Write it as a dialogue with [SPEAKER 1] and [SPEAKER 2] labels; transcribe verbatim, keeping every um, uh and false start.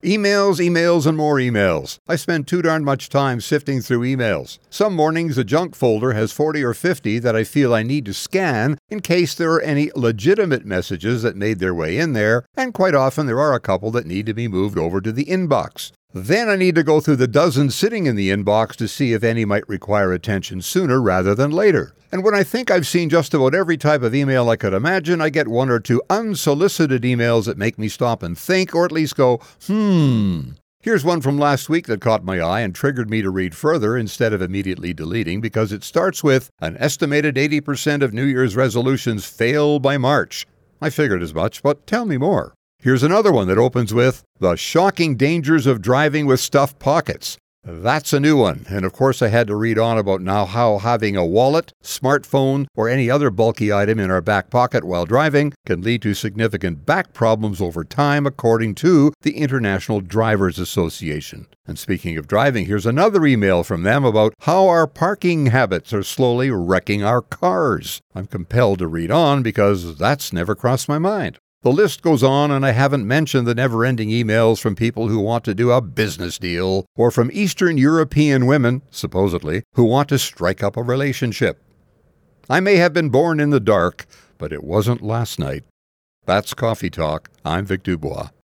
[SPEAKER 1] Emails, emails, and more emails. I spend too darn much time sifting through emails. Some mornings the junk folder has forty or fifty that I feel I need to scan in case there are any legitimate messages that made their way in there, and quite often there are a couple that need to be moved over to the inbox. Then I need to go through the dozens sitting in the inbox to see if any might require attention sooner rather than later. And when I think I've seen just about every type of email I could imagine, I get one or two unsolicited emails that make me stop and think, or at least go, hmm. Here's one from last week that caught my eye and triggered me to read further instead of immediately deleting, because it starts with, an estimated eighty percent of New Year's resolutions fail by March. I figured as much, but tell me more. Here's another one that opens with, the shocking dangers of driving with stuffed pockets. That's a new one, and of course I had to read on about now how having a wallet, smartphone, or any other bulky item in our back pocket while driving can lead to significant back problems over time, according to the International Drivers Association. And speaking of driving, here's another email from them about how our parking habits are slowly wrecking our cars. I'm compelled to read on because that's never crossed my mind. The list goes on, and I haven't mentioned the never-ending emails from people who want to do a business deal, or from Eastern European women, supposedly, who want to strike up a relationship. I may have been born in the dark, but it wasn't last night. That's Coffee Talk. I'm Vic Dubois.